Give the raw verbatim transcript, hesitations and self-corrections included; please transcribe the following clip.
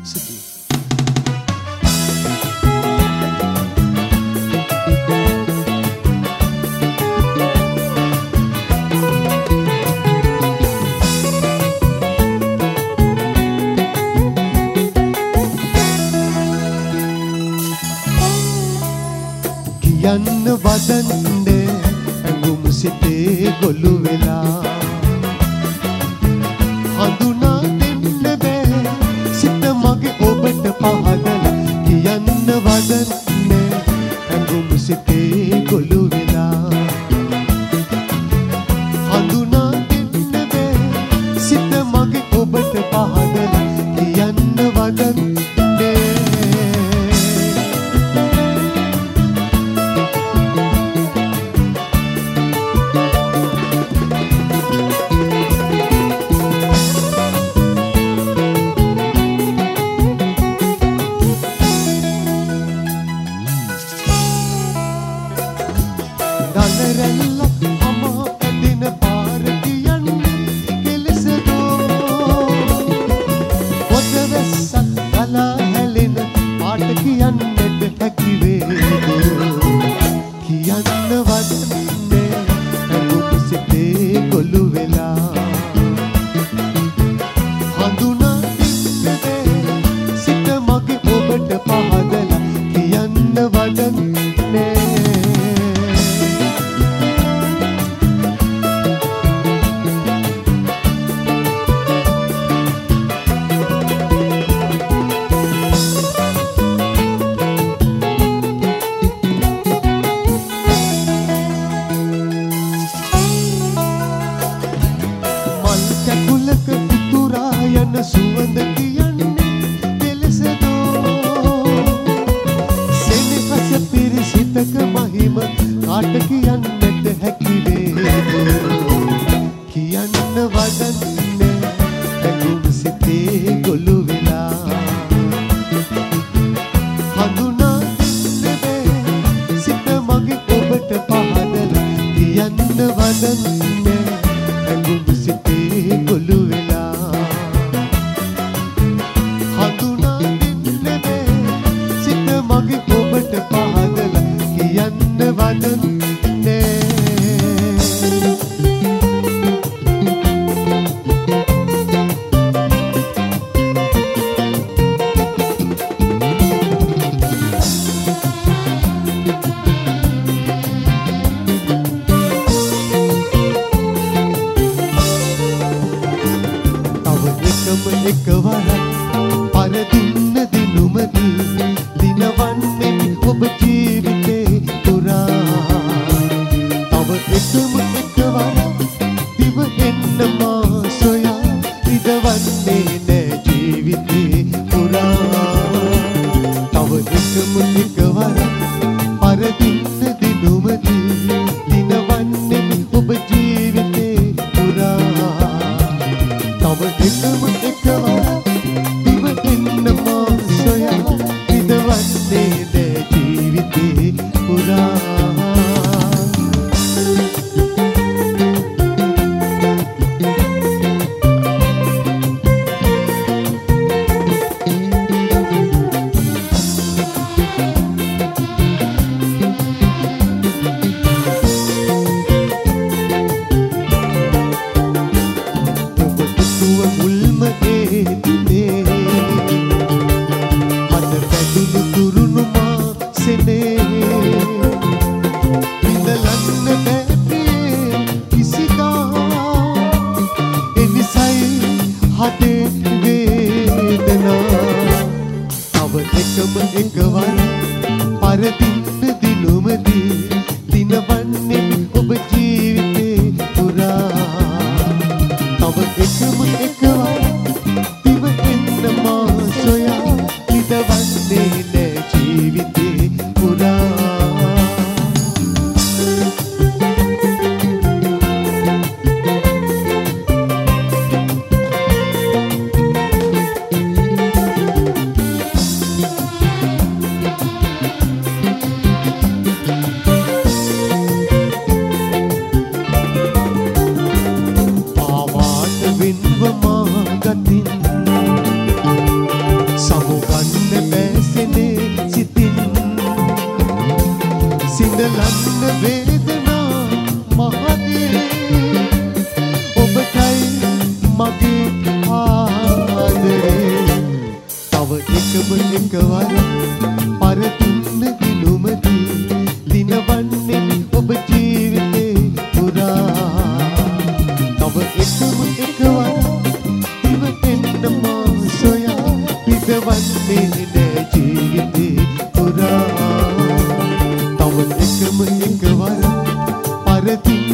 සිදුවේ. යන්න වදන්නේ ඇඟුම් සිතේ ගොළු වෙලා හඳුනා දෙන්න බෑ සිත මගේ ඔබට පහදලා කියන්න වදන්නේ ඇඟුම් සිතේ ගොළු වෙලා හඳුනා දෙන්න බෑ සිත මගේ ඔබට පහදලා කියන්න වදන්නේ දලරැල්ලක් අමා පැදින පාර කියන්නේ කෙලෙසදෝ පොත වැස්සක් ගලා හැලෙන පාට කියන්නට හැකි වේදෝ කියන්න වදන්නේ ඇඟුම් සිතේ ගොළු වෙලා හඳුනා දෙන්න බෑ සිත මගේ ඔබට පහදලා කියන්න වදන්නේ කැකුලක උතුරා යන සුවඳ කියන්නේ කෙලෙසදෝ සෙනෙහස පිරිසිතක මහිම කාට කියන්නට හැකි වේදෝ කියන්න වදන්නේ ඇඟුම් සිතේ ගොළු වෙලා හඳුනා දෙන්න බෑ සිත මගේ ඔබට පහදලා කියන්න වදන්නේ ඇඟුම් සිතේ ගොළු වෙලා හඳුනා දෙන්න බෑ සිත මගේ ඔබට පහදලා කියන්න වදන්නේ එකවරක් පරදින්න දිනුමදී දිනවන්නේ ඔබ ජීවිතේ පුරා තව එකම එකවරක් දිව එන්න මා සොයා ඉදවන්නේ නෑ ජීවිතේ පුරා තව එකම එකවරක් පරදින්න දිනුමදී දිනවන්නේ ඔබ ජීවිතේ පුරා තව එකම එකවරක් දිව එන්න මා සොයා ඉදවන්නේ නෑ ජීවිතේ පුරා මුල්ම ඒ දිනේ හද පැදුණු තුරුණු මා සෙනේ ඉඳලන්න බැහැ කිසිදා එනිසයි හදේ වේදනා තව එකම එකවර පරදින්න දිනුමදී දිනවන්නේ ඔබ ජීවිතේ පුරා තව එකම එකවර දිව එන්න මා සොයා ඉදවන්නේ නෑ ජීවිතේ පුරා එකම එකවර පරතුන්න දිනුමදී දිනවන්නේ ඔබ ජීවිතේ පුරා. තව එකම එකවර දිව එන්න මා සොයා පිටවන්නේ නෑ ජීවිතේ පුරා. තව එකම එකවර පරතුන්න